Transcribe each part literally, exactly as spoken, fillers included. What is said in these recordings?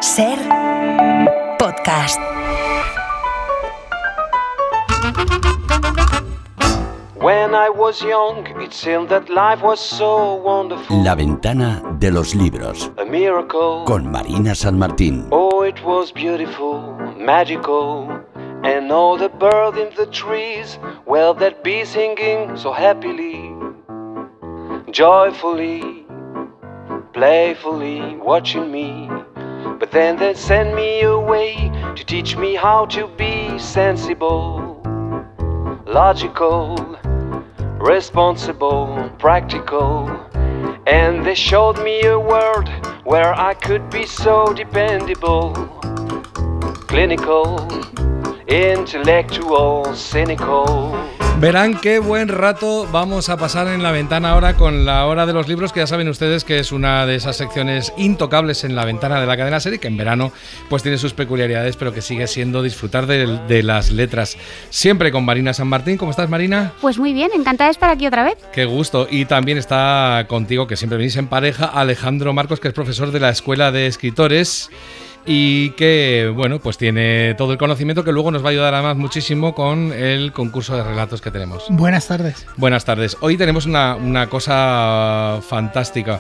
Ser podcast. When I was young, it seemed that life was so wonderful. La ventana de los libros. A miracle. Con Marina San Martín. Oh, it was beautiful, magical. And all the birds in the trees, well, they'd be singing so happily, joyfully, playfully, watching me. But then they'd send me away to teach me how to be sensible, logical, responsible, practical. And they showed me a world where I could be so dependable, clinical, intellectual, cynical. Verán qué buen rato vamos a pasar en La Ventana ahora con la hora de los libros, que ya saben ustedes que es una de esas secciones intocables en La Ventana de la cadena SER, que en verano pues tiene sus peculiaridades, pero que sigue siendo disfrutar de, de las letras. Siempre con Marina San Martín. ¿Cómo estás, Marina? Pues muy bien, encantada de estar aquí otra vez. Qué gusto. Y también está contigo, que siempre venís en pareja, Alejandro Marcos, que es profesor de la Escuela de Escritores y que, bueno, pues tiene todo el conocimiento que luego nos va a ayudar además muchísimo con el concurso de relatos que tenemos. Buenas tardes. Buenas tardes. Hoy tenemos una, una cosa fantástica.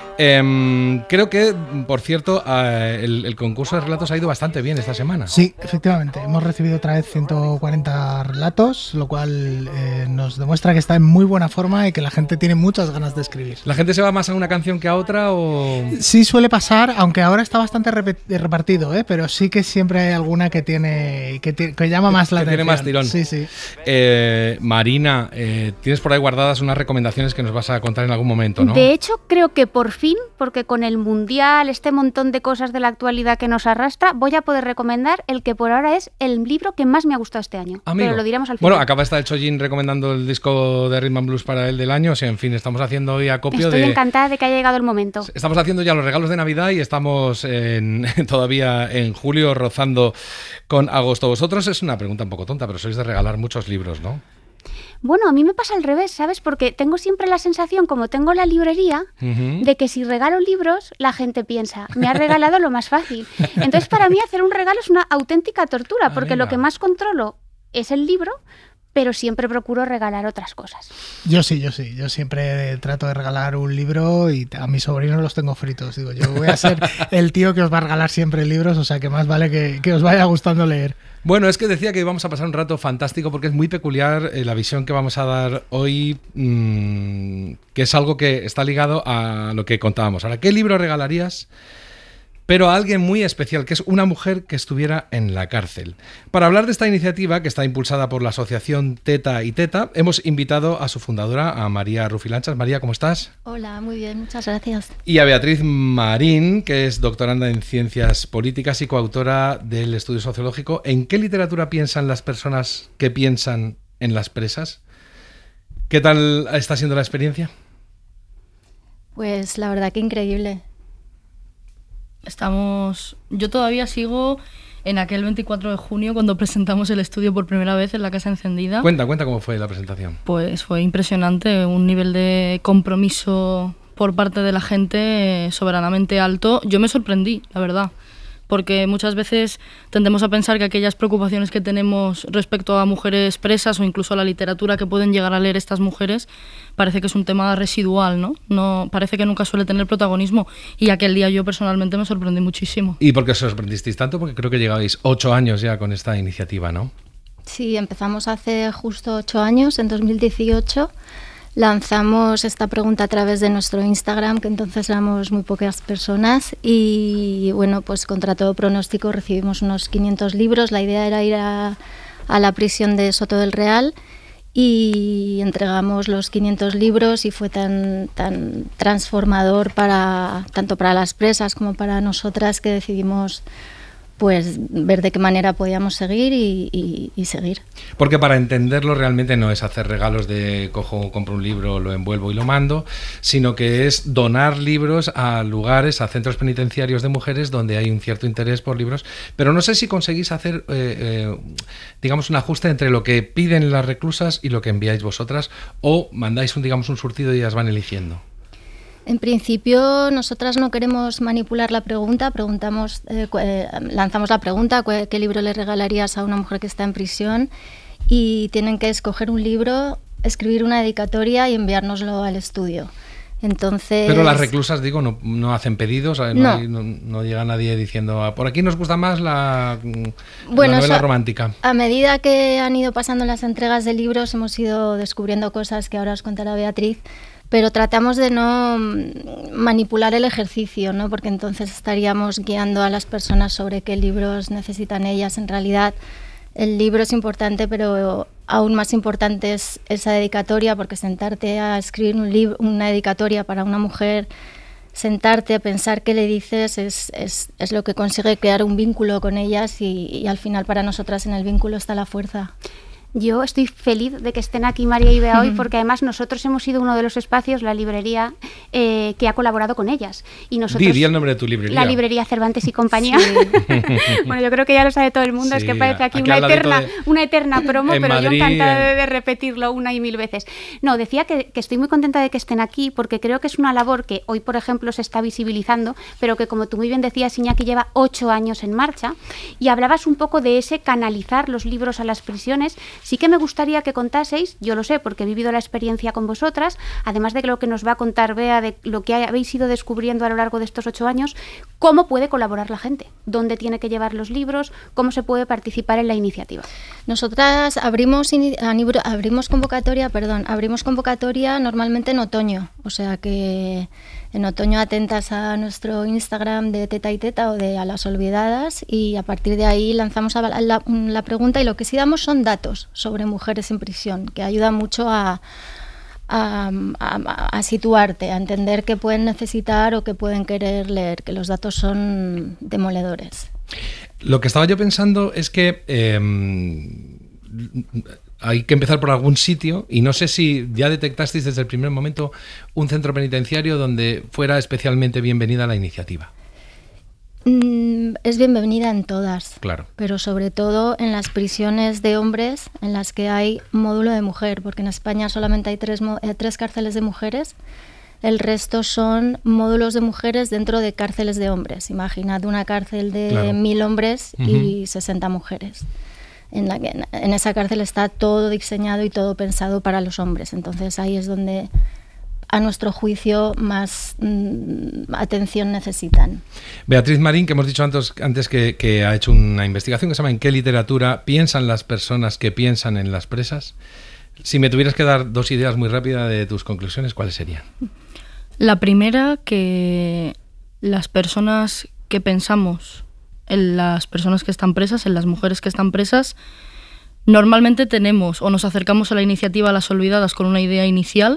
Eh, creo que, por cierto, eh, el, el concurso de relatos ha ido bastante bien esta semana. Sí, efectivamente. Hemos recibido otra vez ciento cuarenta relatos, lo cual eh, nos demuestra que está en muy buena forma y que la gente tiene muchas ganas de escribir. ¿La gente se va más a una canción que a otra o...? Sí, suele pasar, aunque ahora está bastante repartido, ¿eh? Pero sí que siempre hay alguna que tiene que, t- que llama más que, la que atención. Tiene más tirón. Sí, sí. Eh, Marina, eh, tienes por ahí guardadas unas recomendaciones que nos vas a contar en algún momento, ¿no? De hecho, creo que por fin, porque con el Mundial, este montón de cosas de la actualidad que nos arrastra, voy a poder recomendar el que por ahora es el libro que más me ha gustado este año. Amigo. Pero lo diremos al final. Bueno, acaba de estar el Chojin recomendando el disco de Rhythm and Blues para él del año. O sea, en fin, estamos haciendo hoy acopio Estoy de... Estoy encantada de que haya llegado el momento. Estamos haciendo ya los regalos de Navidad y estamos en, todavía en julio, rozando con agosto. Vosotros, es una pregunta un poco tonta, pero sois de regalar muchos libros, ¿no? Bueno, a mí me pasa al revés, ¿sabes? Porque tengo siempre la sensación, como tengo la librería, uh-huh. de que si regalo libros, la gente piensa, me ha regalado lo más fácil. Entonces, para mí, hacer un regalo es una auténtica tortura, porque ah, lo que más controlo es el libro, pero siempre procuro regalar otras cosas. Yo sí, yo sí. Yo siempre trato de regalar un libro y a mis sobrinos los tengo fritos. Digo, yo voy a ser el tío que os va a regalar siempre libros, o sea que más vale que, que os vaya gustando leer. Bueno, es que decía que íbamos a pasar un rato fantástico porque es muy peculiar eh, la visión que vamos a dar hoy, mmm, que es algo que está ligado a lo que contábamos. Ahora, ¿qué libro regalarías? Pero a alguien muy especial, que es una mujer que estuviera en la cárcel. Para hablar de esta iniciativa, que está impulsada por la asociación Teta y Teta, hemos invitado a su fundadora, a María Rufilanchas. María, ¿cómo estás? Hola, muy bien, muchas gracias. Y a Beatriz Marín, que es doctoranda en Ciencias Políticas y coautora del estudio sociológico. ¿En qué literatura piensan las personas que piensan en las presas? ¿Qué tal está siendo la experiencia? Pues la verdad que increíble. Estamos... Yo todavía sigo en aquel veinticuatro de junio cuando presentamos el estudio por primera vez en la Casa Encendida. Cuenta, cuenta cómo fue la presentación. Pues fue impresionante, un nivel de compromiso por parte de la gente soberanamente alto. Yo me sorprendí, la verdad, porque muchas veces tendemos a pensar que aquellas preocupaciones que tenemos respecto a mujeres presas o incluso a la literatura que pueden llegar a leer estas mujeres, parece que es un tema residual, ¿no? No parece que nunca suele tener protagonismo, y aquel día yo personalmente me sorprendí muchísimo. ¿Y por qué os sorprendisteis tanto? Porque creo que llegáis ocho años ya con esta iniciativa, ¿no? Sí, empezamos hace justo ocho años, en dos mil dieciocho. Lanzamos esta pregunta a través de nuestro Instagram, que entonces éramos muy pocas personas, y bueno, pues contra todo pronóstico recibimos unos quinientos libros. La idea era ir a, a la prisión de Soto del Real y entregamos los quinientos libros, y fue tan, tan transformador para, tanto para las presas como para nosotras, que decidimos pues ver de qué manera podíamos seguir y, y, y seguir. Porque para entenderlo realmente no es hacer regalos de cojo, compro un libro, lo envuelvo y lo mando, sino que es donar libros a lugares, a centros penitenciarios de mujeres donde hay un cierto interés por libros, pero no sé si conseguís hacer, eh, eh, digamos, un ajuste entre lo que piden las reclusas y lo que enviáis vosotras, o mandáis un, digamos, un surtido y ellas van eligiendo. En principio, nosotras no queremos manipular la pregunta, preguntamos, eh, eh, lanzamos la pregunta, ¿qué libro le regalarías a una mujer que está en prisión? Y tienen que escoger un libro, escribir una dedicatoria y enviárnoslo al estudio. Entonces... Pero las reclusas, digo, no, no hacen pedidos, no, no. Hay, no, no llega nadie diciendo, por aquí nos gusta más la, bueno, la novela eso, romántica. A medida que han ido pasando las entregas de libros, hemos ido descubriendo cosas que ahora os contará Beatriz, pero tratamos de no manipular el ejercicio, ¿no? Porque entonces estaríamos guiando a las personas sobre qué libros necesitan ellas. En realidad, el libro es importante, pero aún más importante es esa dedicatoria, porque sentarte a escribir un libro, una dedicatoria para una mujer, sentarte a pensar qué le dices, es, es, es lo que consigue crear un vínculo con ellas y, y al final para nosotras en el vínculo está la fuerza. Yo estoy feliz de que estén aquí María y Bea hoy, porque además nosotros hemos sido uno de los espacios, la librería, eh, que ha colaborado con ellas. Y nosotros, di, di el nombre de tu librería. La librería Cervantes y Compañía. Sí. Bueno, yo creo que ya lo sabe todo el mundo, sí, es que parece aquí, aquí una, eterna, de, una eterna promo, pero Madrid, yo encantada de, de repetirlo una y mil veces. No, decía que, que estoy muy contenta de que estén aquí, porque creo que es una labor que hoy, por ejemplo, se está visibilizando, pero que, como tú muy bien decías, Iñaki, lleva ocho años en marcha, y hablabas un poco de ese canalizar los libros a las prisiones. Sí que me gustaría que contaseis, yo lo sé porque he vivido la experiencia con vosotras, además de lo que nos va a contar Bea, de lo que habéis ido descubriendo a lo largo de estos ocho años, cómo puede colaborar la gente, dónde tiene que llevar los libros, cómo se puede participar en la iniciativa. Nosotras abrimos, abrimos convocatoria, perdón, abrimos convocatoria normalmente en otoño, o sea que en otoño atentas a nuestro Instagram de Teta y Teta o de A las Olvidadas, y a partir de ahí lanzamos la, la, la pregunta, y lo que sí damos son datos sobre mujeres en prisión, que ayuda mucho a, a, a, a situarte, a entender qué pueden necesitar o qué pueden querer leer, que los datos son demoledores. Lo que estaba yo pensando es que eh, hay que empezar por algún sitio, y no sé si ya detectasteis desde el primer momento un centro penitenciario donde fuera especialmente bienvenida la iniciativa. Mm, es bienvenida en todas, claro, pero sobre todo en las prisiones de hombres en las que hay módulo de mujer, porque en España solamente hay tres, eh, tres cárceles de mujeres. El resto son módulos de mujeres dentro de cárceles de hombres. Imaginad una cárcel de claro. mil hombres uh-huh. y sesenta mujeres. En, la, en, en esa cárcel está todo diseñado y todo pensado para los hombres. Entonces ahí es donde, a nuestro juicio, más mmm, atención necesitan. Beatriz Marín, que hemos dicho antes, antes que, que ha hecho una investigación que se llama ¿En qué literatura piensan las personas que piensan en las presas? Si me tuvieras que dar dos ideas muy rápidas de tus conclusiones, ¿cuáles serían? La primera, que las personas que pensamos en las personas que están presas, en las mujeres que están presas, normalmente tenemos o nos acercamos a la iniciativa a Las Olvidadas con una idea inicial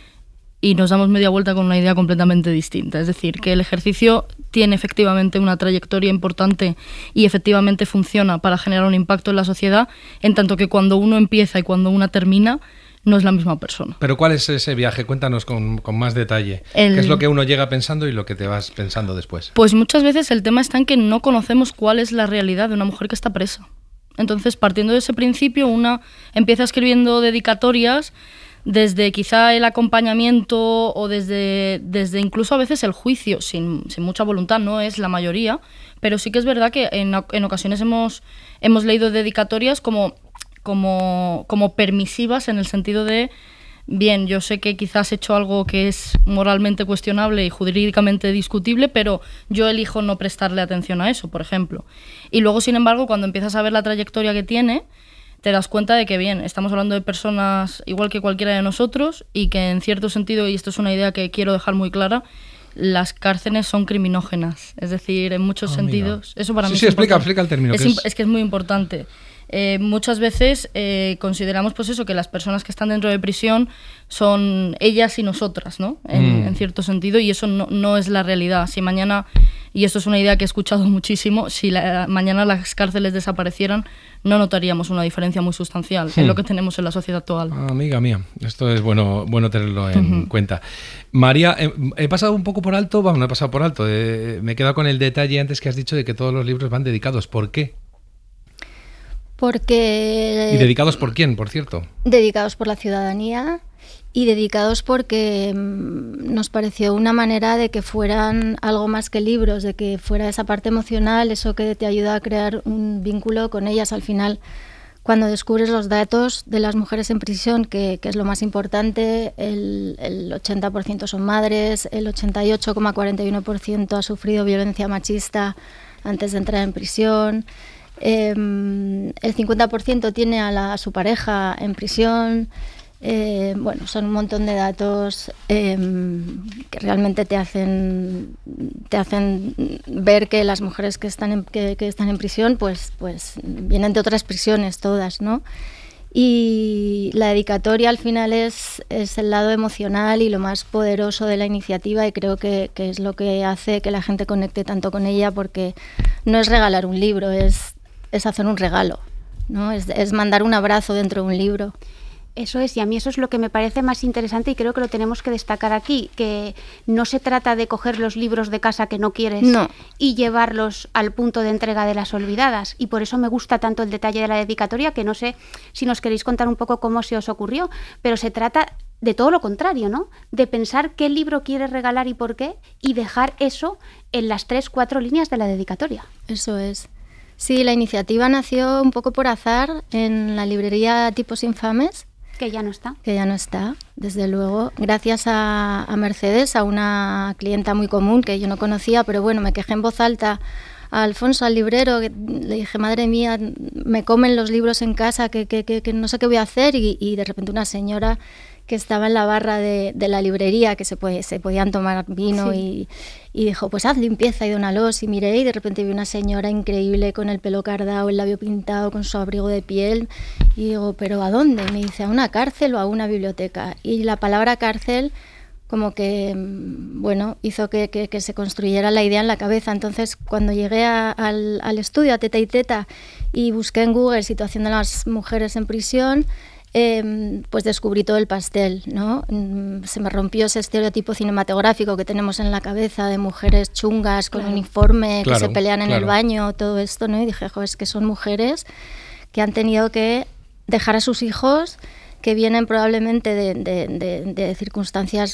y nos damos media vuelta con una idea completamente distinta. Es decir, que el ejercicio tiene efectivamente una trayectoria importante y efectivamente funciona para generar un impacto en la sociedad, en tanto que cuando uno empieza y cuando una termina, no es la misma persona. ¿Pero cuál es ese viaje? Cuéntanos con, con más detalle. El... ¿Qué es lo que uno llega pensando y lo que te vas pensando después? Pues muchas veces el tema está en que no conocemos cuál es la realidad de una mujer que está presa. Entonces, partiendo de ese principio, una empieza escribiendo dedicatorias desde quizá el acompañamiento o desde, desde incluso a veces el juicio, sin, sin mucha voluntad, no es la mayoría, pero sí que es verdad que en, en ocasiones hemos, hemos leído dedicatorias como... Como, como permisivas, en el sentido de, bien, yo sé que quizás he hecho algo que es moralmente cuestionable y jurídicamente discutible, pero yo elijo no prestarle atención a eso, por ejemplo. Y luego, sin embargo, cuando empiezas a ver la trayectoria que tiene, te das cuenta de que, bien, estamos hablando de personas igual que cualquiera de nosotros y que, en cierto sentido, y esto es una idea que quiero dejar muy clara, las cárceles son criminógenas. Es decir, en muchos oh, sentidos... Eso para sí, mí sí, es explica, explica el término. Es, que es... es que es muy importante. Eh, muchas veces eh, consideramos pues eso, que las personas que están dentro de prisión son ellas y nosotras, ¿no? En, mm. en cierto sentido, y eso no, no es la realidad. Si mañana, y esto es una idea que he escuchado muchísimo, si la, mañana las cárceles desaparecieran, no notaríamos una diferencia muy sustancial mm. en lo que tenemos en la sociedad actual. Ah, amiga mía, esto es bueno, bueno tenerlo en uh-huh. cuenta. María, eh, he pasado un poco por alto, bueno, no he pasado por alto, eh, me he quedado con el detalle antes que has dicho de que todos los libros van dedicados. ¿Por qué? Porque... ¿Y dedicados por quién, por cierto? Dedicados por la ciudadanía y dedicados porque mmm, nos pareció una manera de que fueran algo más que libros, de que fuera esa parte emocional, eso que te ayuda a crear un vínculo con ellas. Al final, cuando descubres los datos de las mujeres en prisión, que, que es lo más importante, el, el ochenta por ciento son madres, el ochenta y ocho coma cuarenta y uno por ciento ha sufrido violencia machista antes de entrar en prisión, eh, el cincuenta por ciento tiene a, la, a su pareja en prisión. Eh, bueno, son un montón de datos eh, que realmente te hacen te hacen ver que las mujeres que están en, que, que están en prisión pues, pues vienen de otras prisiones todas, ¿no? Y la dedicatoria al final es, es el lado emocional y lo más poderoso de la iniciativa, y creo que, que es lo que hace que la gente conecte tanto con ella, porque no es regalar un libro, es, es hacer un regalo, ¿no? Es, es mandar un abrazo dentro de un libro. Eso es, y a mí eso es lo que me parece más interesante, y creo que lo tenemos que destacar aquí, que no se trata de coger los libros de casa que no quieres no. y llevarlos al punto de entrega de las olvidadas, y por eso me gusta tanto el detalle de la dedicatoria, que no sé si nos queréis contar un poco cómo se os ocurrió, pero se trata de todo lo contrario, ¿no? De pensar qué libro quieres regalar y por qué, y dejar eso en las tres, cuatro líneas de la dedicatoria. Eso es. Sí, la iniciativa nació un poco por azar en la librería Tipos Infames, que ya no está. Que ya no está, desde luego. Gracias a, a Mercedes, a una clienta muy común que yo no conocía, pero bueno, me quejé en voz alta a Alfonso, al librero, que le dije, madre mía, me comen los libros en casa, que, que, que, que no sé qué voy a hacer, y, y de repente una señora que estaba en la barra de, de la librería, que se, puede, se podían tomar vino, sí. y, y dijo, pues haz limpieza y dónalos, y miré, y de repente vi una señora increíble con el pelo cardado, el labio pintado, con su abrigo de piel, y digo, ¿pero a dónde? Me dice, ¿a una cárcel o a una biblioteca? Y la palabra cárcel como que, bueno, hizo que, que, que se construyera la idea en la cabeza. Entonces, cuando llegué a, al, al estudio, a Teta y Teta, y busqué en Google situación de las mujeres en prisión, Eh, pues descubrí todo el pastel, ¿no? Se me rompió ese estereotipo cinematográfico que tenemos en la cabeza de mujeres chungas con claro. uniforme, claro, que se pelean en claro. el baño, todo esto, ¿no? Y dije, jo, es que son mujeres que han tenido que dejar a sus hijos, que vienen probablemente de, de, de, de circunstancias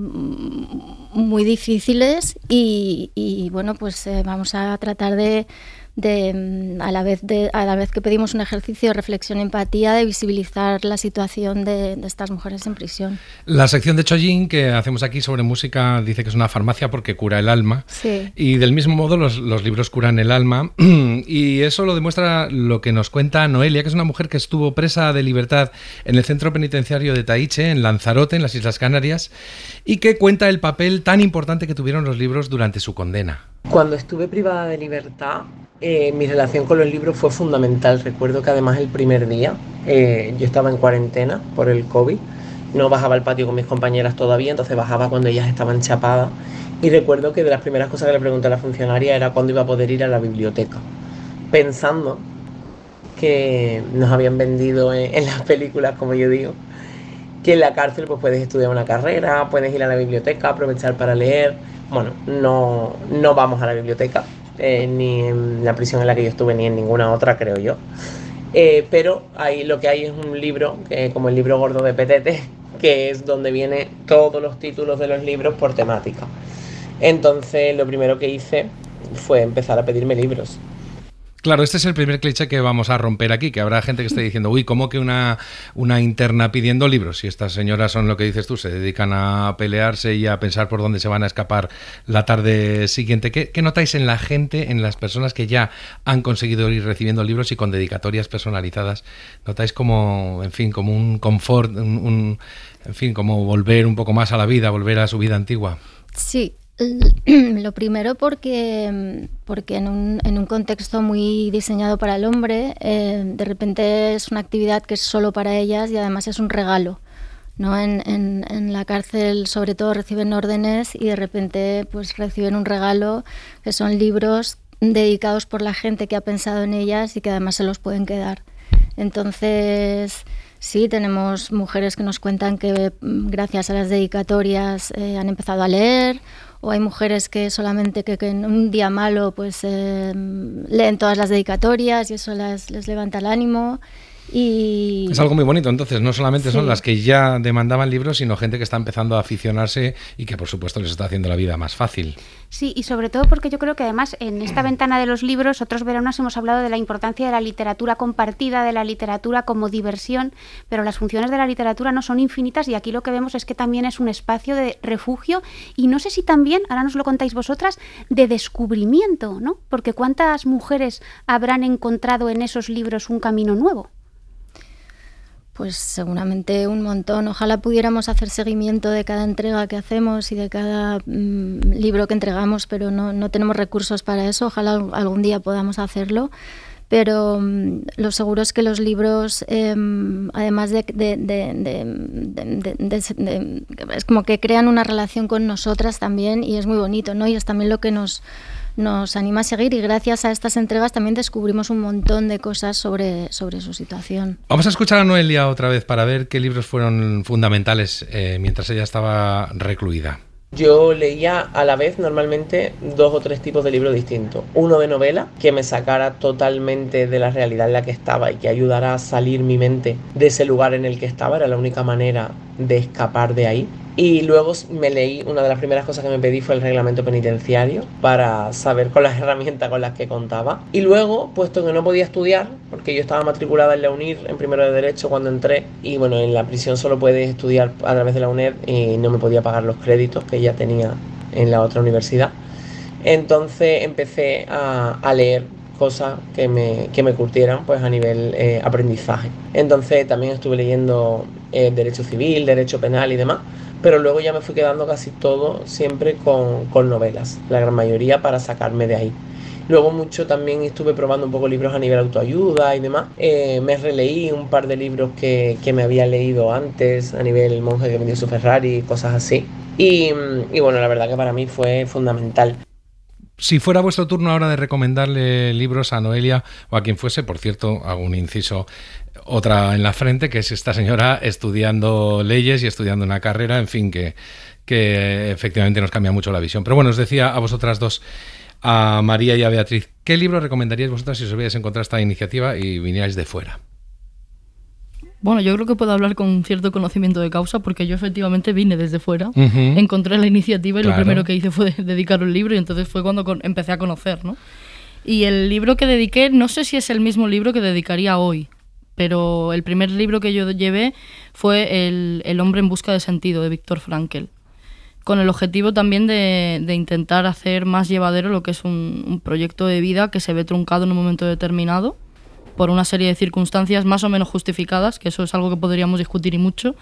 muy difíciles, y, y bueno, pues eh, vamos a tratar de De, a, la vez de, a la vez que pedimos un ejercicio de reflexión y empatía, de visibilizar la situación de, de estas mujeres en prisión. La sección de Chojin que hacemos aquí sobre música dice que es una farmacia porque cura el alma, sí. y del mismo modo los, los libros curan el alma, y eso lo demuestra lo que nos cuenta Noelia, que es una mujer que estuvo presa de libertad en el centro penitenciario de Taiche, en Lanzarote, en las Islas Canarias, y que cuenta el papel tan importante que tuvieron los libros durante su condena. Cuando estuve privada de libertad, eh, mi relación con los libros fue fundamental. Recuerdo que además el primer día eh, yo estaba en cuarentena por el COVID, no bajaba al patio con mis compañeras todavía, entonces bajaba cuando ellas estaban chapadas, y recuerdo que de las primeras cosas que le pregunté a la funcionaria era cuándo iba a poder ir a la biblioteca, pensando que nos habían vendido en, en las películas, como yo digo, que en la cárcel pues puedes estudiar una carrera, puedes ir a la biblioteca, aprovechar para leer. Bueno, no, no vamos a la biblioteca, eh, ni en la prisión en la que yo estuve, ni en ninguna otra, creo yo. Eh, pero ahí lo que hay es un libro, que, como el libro gordo de Petete, que es donde vienen todos los títulos de los libros por temática. Entonces, lo primero que hice fue empezar a pedirme libros. Claro, este es el primer cliché que vamos a romper aquí, que habrá gente que esté diciendo, uy, ¿cómo que una, una interna pidiendo libros? Si estas señoras son lo que dices tú, se dedican a pelearse y a pensar por dónde se van a escapar la tarde siguiente. ¿Qué, qué notáis en la gente, en las personas que ya han conseguido ir recibiendo libros y con dedicatorias personalizadas? ¿Notáis como, en fin, como un confort, un, un, en fin, como volver un poco más a la vida, volver a su vida antigua? Sí. Lo primero porque, porque en, un, en un contexto muy diseñado para el hombre, eh, de repente es una actividad que es solo para ellas, y además es un regalo, ¿no? En, en, en la cárcel sobre todo reciben órdenes, y de repente pues reciben un regalo que son libros dedicados por la gente que ha pensado en ellas y que además se los pueden quedar. Entonces, sí, tenemos mujeres que nos cuentan que gracias a las dedicatorias eh, han empezado a leer, o hay mujeres que solamente que, que en un día malo pues eh, leen todas las dedicatorias y eso las, les levanta el ánimo. Y... Es algo muy bonito, entonces, no solamente son Sí. las que ya demandaban libros, sino gente que está empezando a aficionarse y que por supuesto les está haciendo la vida más fácil. Sí, y sobre todo porque yo creo que además en esta ventana de los libros, otros veranos hemos hablado de la importancia de la literatura compartida, de la literatura como diversión, pero las funciones de la literatura no son infinitas y aquí lo que vemos es que también es un espacio de refugio y no sé si también, ahora nos lo contáis vosotras, de descubrimiento, ¿no? Porque ¿cuántas mujeres habrán encontrado en esos libros un camino nuevo? Pues seguramente un montón. Ojalá pudiéramos hacer seguimiento de cada entrega que hacemos y de cada mmm, libro que entregamos, pero no, no tenemos recursos para eso. Ojalá algún día podamos hacerlo. Pero um, lo seguro es que los libros, eh, además de, de, de, de, de, de, de, de... es como que crean una relación con nosotras también y es muy bonito, ¿no? Y es también lo que nos... nos anima a seguir y gracias a estas entregas también descubrimos un montón de cosas sobre, sobre su situación. Vamos a escuchar a Noelia otra vez para ver qué libros fueron fundamentales eh, mientras ella estaba recluida. Yo leía a la vez normalmente dos o tres tipos de libros distintos. Uno de novela, que me sacara totalmente de la realidad en la que estaba y que ayudara a salir mi mente de ese lugar en el que estaba, era la única manera de escapar de ahí. Y luego me leí, una de las primeras cosas que me pedí fue el reglamento penitenciario para saber con las herramientas con las que contaba. Y luego, puesto que no podía estudiar, porque yo estaba matriculada en la UNIR en primero de Derecho cuando entré, y bueno, en la prisión solo puedes estudiar a través de la UNED y no me podía pagar los créditos que ya tenía en la otra universidad. Entonces empecé a, a leer cosas que me, que me curtieran pues a nivel eh, aprendizaje. Entonces también estuve leyendo eh, Derecho Civil, Derecho Penal y demás, pero luego ya me fui quedando casi todo siempre con, con novelas, la gran mayoría para sacarme de ahí. Luego mucho también estuve probando un poco libros a nivel autoayuda y demás. Eh, me releí un par de libros que, que me había leído antes a nivel El monje que vendió su Ferrari, cosas así. Y, y bueno, la verdad que para mí fue fundamental. Si fuera vuestro turno ahora de recomendarle libros a Noelia o a quien fuese, por cierto, hago un inciso, otra en la frente, que es esta señora estudiando leyes y estudiando una carrera, en fin, que, que efectivamente nos cambia mucho la visión. Pero bueno, os decía a vosotras dos, a María y a Beatriz, ¿qué libro recomendaríais vosotras si os hubierais encontrado esta iniciativa y vinierais de fuera? Bueno, yo creo que puedo hablar con cierto conocimiento de causa porque yo efectivamente vine desde fuera, Uh-huh. encontré la iniciativa y Claro. lo primero que hice fue dedicar un libro y entonces fue cuando con- empecé a conocer, ¿no? Y el libro que dediqué, no sé si es el mismo libro que dedicaría hoy, pero el primer libro que yo llevé fue El, el hombre en busca de sentido, de Viktor Frankl, con el objetivo también de, de intentar hacer más llevadero lo que es un, un proyecto de vida que se ve truncado en un momento determinado por una serie de circunstancias más o menos justificadas, que eso es algo que podríamos discutir y mucho.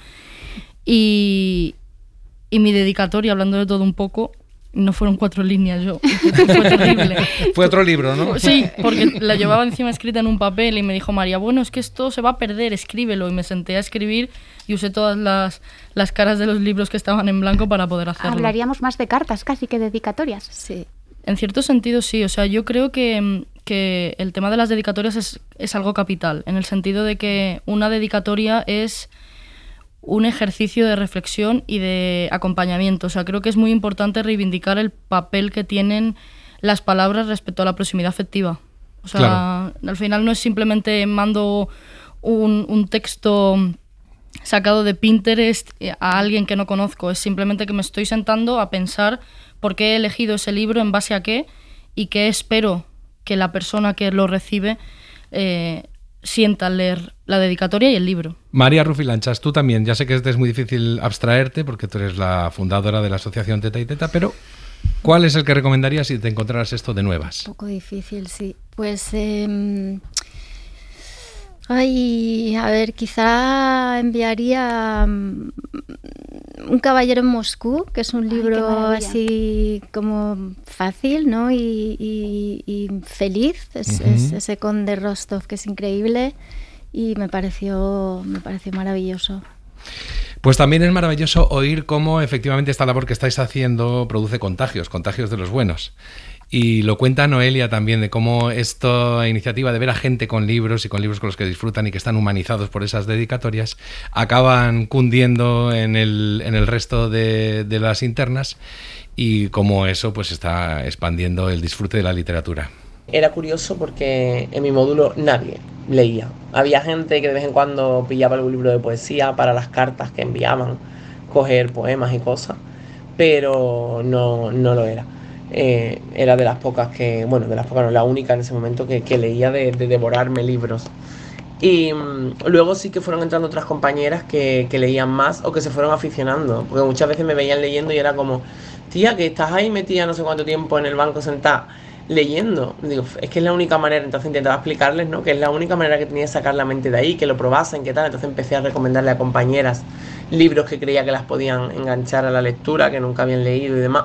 Y, y mi dedicatoria, hablando de todo un poco, no fueron cuatro líneas, yo. Fue terrible. Fue otro libro, ¿no? Sí, porque la llevaba encima escrita en un papel y me dijo María, bueno, es que esto se va a perder, escríbelo. Y me senté a escribir y usé todas las, las caras de los libros que estaban en blanco para poder hacerlo. Hablaríamos más de cartas casi que dedicatorias. Sí. En cierto sentido, sí. O sea, yo creo que, que el tema de las dedicatorias es, es algo capital, en el sentido de que una dedicatoria es un ejercicio de reflexión y de acompañamiento. O sea, creo que es muy importante reivindicar el papel que tienen las palabras respecto a la proximidad afectiva. O sea, Claro. al final no es simplemente mando un, un texto sacado de Pinterest a alguien que no conozco, es simplemente que me estoy sentando a pensar por qué he elegido ese libro, en base a qué, y qué espero que la persona que lo recibe eh, sienta al leer la dedicatoria y el libro. María Rufilanchas, tú también, ya sé que es muy difícil abstraerte porque tú eres la fundadora de la asociación Teta y Teta, pero ¿cuál es el que recomendarías si te encontraras esto de nuevas? Un poco difícil, sí. Pues, eh, ay, a ver, quizá enviaría um, Un caballero en Moscú, que es un Ay, qué libro maravilla. así como fácil, ¿no? Y, y- y feliz. Es, Ujú. es ese conde Rostov que es increíble y me pareció, me pareció maravilloso. Pues también es maravilloso oír cómo efectivamente esta labor que estáis haciendo produce contagios, contagios de los buenos. Y lo cuenta Noelia también, de cómo esta iniciativa de ver a gente con libros y con libros con los que disfrutan y que están humanizados por esas dedicatorias, acaban cundiendo en el, en el resto de, de las internas y cómo eso pues está expandiendo el disfrute de la literatura. Era curioso porque en mi módulo nadie, leía. Había gente que de vez en cuando pillaba algún libro de poesía para las cartas que enviaban, coger poemas y cosas, pero no, no lo era. Eh, era de las pocas que, bueno, de las pocas no, la única en ese momento que, que leía de, de devorarme libros. Y mmm, luego sí que fueron entrando otras compañeras que, que leían más o que se fueron aficionando, porque muchas veces me veían leyendo y era como, tía, que estás ahí metida no sé cuánto tiempo en el banco sentada leyendo. Digo, es que es la única manera. Entonces intentaba explicarles, ¿no?, que es la única manera que tenía de sacar la mente de ahí, que lo probasen, que tal. Entonces empecé a recomendarle a compañeras libros que creía que las podían enganchar a la lectura, que nunca habían leído y demás.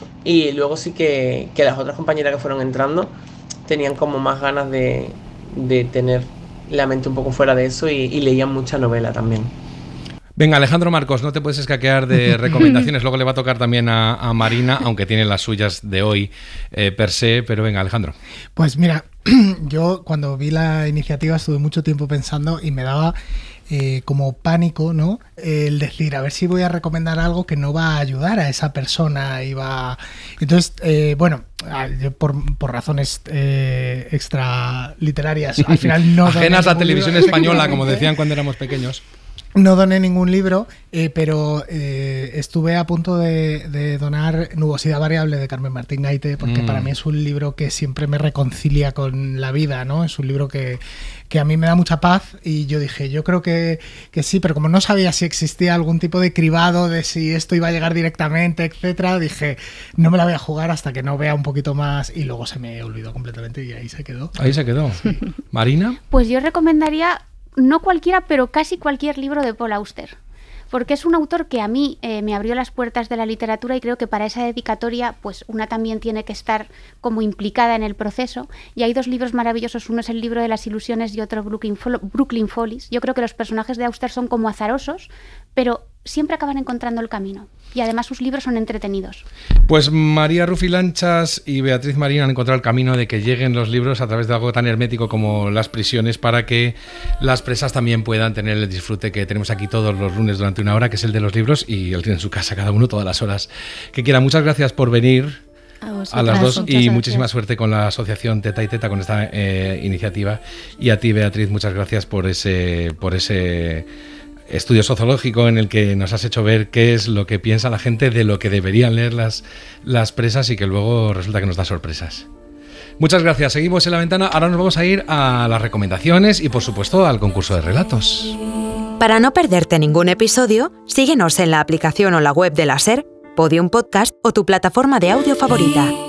Y luego sí que, que las otras compañeras que fueron entrando tenían como más ganas de, de tener la mente un poco fuera de eso y, y leían mucha novela también. Venga, Alejandro Marcos, no te puedes escaquear de recomendaciones. Luego le va a tocar también a, a Marina, aunque tiene las suyas de hoy eh, per se. Pero venga, Alejandro. Pues mira, yo cuando vi la iniciativa estuve mucho tiempo pensando y me daba eh, como pánico, ¿no?, el decir, a ver si voy a recomendar algo que no va a ayudar a esa persona. Y va... Entonces, eh, bueno, yo por, por razones eh, extra literarias, al final no... Ajenas a la televisión española, como decían cuando éramos pequeños. No doné ningún libro, eh, pero eh, estuve a punto de, de donar Nubosidad Variable de Carmen Martín Gaite, porque mm. para mí es un libro que siempre me reconcilia con la vida, ¿no? Es un libro que, que a mí me da mucha paz y yo dije, yo creo que, que sí, pero como no sabía si existía algún tipo de cribado, de si esto iba a llegar directamente, etcétera, dije, no me la voy a jugar hasta que no vea un poquito más, y luego se me olvidó completamente y ahí se quedó. Ahí se quedó. Sí. ¿Marina? Pues yo recomendaría... no cualquiera, pero casi cualquier libro de Paul Auster, porque es un autor que a mí eh, me abrió las puertas de la literatura y creo que para esa dedicatoria pues una también tiene que estar como implicada en el proceso, y hay dos libros maravillosos, uno es el libro de las ilusiones y otro Brooklyn, Fo- Brooklyn Follies. Yo creo que los personajes de Auster son como azarosos, pero siempre acaban encontrando el camino, y además sus libros son entretenidos. Pues María Rufilanchas y Beatriz Marín han encontrado el camino de que lleguen los libros a través de algo tan hermético como las prisiones, para que las presas también puedan tener el disfrute que tenemos aquí todos los lunes durante una hora, que es el de los libros, y el tiene en su casa cada uno todas las horas que quiera. Muchas gracias por venir a, a las dos, y gracias. Muchísima suerte con la asociación Teta y Teta, con esta eh, iniciativa. Y a ti, Beatriz, muchas gracias por ese por ese estudio sociológico en el que nos has hecho ver qué es lo que piensa la gente de lo que deberían leer las, las presas, y que luego resulta que nos da sorpresas. Muchas gracias, seguimos en La Ventana. Ahora nos vamos a ir a las recomendaciones y por supuesto al concurso de relatos. Para no perderte ningún episodio, síguenos en la aplicación o la web de la SER, Podium Podcast o tu plataforma de audio favorita.